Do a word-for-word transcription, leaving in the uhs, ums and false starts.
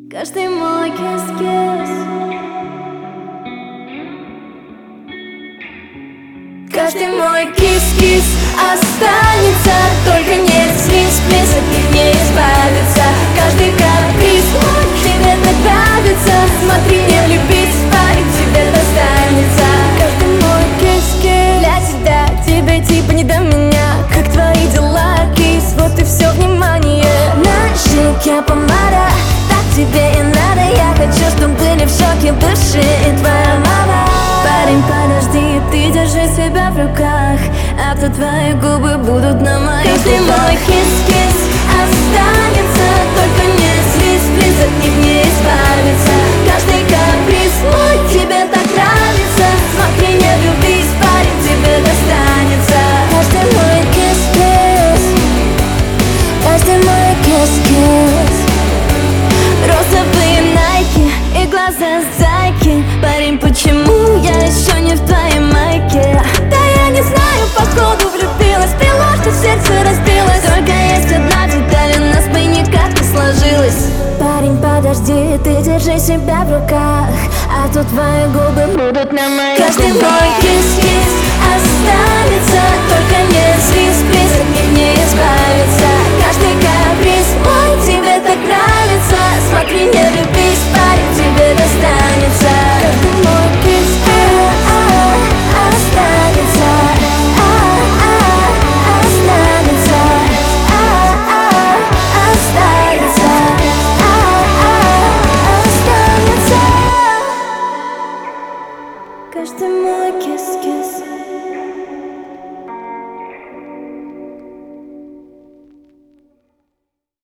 Каждый мой кис-кис, каждый мой кис-кис останется, только не слизь-плиз, от них не избавиться. Каждый каприз мой тебе так нравится, смотри, не влюбись, парень, тебе достанется. Каждый мой кис-кис для тебя, тебе типа не до меня. Как твои дела, кис, вот и все внимание. На щеке помада, так тебе и надо. Я хочу, чтобы были в шоке души и твоя мама. Парень, подожди, ты держи себя в руках, а то твои губы будут на моих губах. Каждый мой кис-кис останется, только не слизь-плиз, от них не избавиться. Каждый каприз мой тебе так нравится, смотри, не влюбись, парень, тебе достанется. Каждый мой кис-кис, каждый мой кис-кис. Розовые найки и глаза зайки. Парень, почему я еще не в твоей майке? Да я не знаю, походу влюбилась, пила, что сердце разбилось. Только есть одна деталь, у нас бы никак не сложилось. Парень, подожди, ты держи себя в руках, а то твои губы будут на моих губах. Каждый мой кис-кис останется,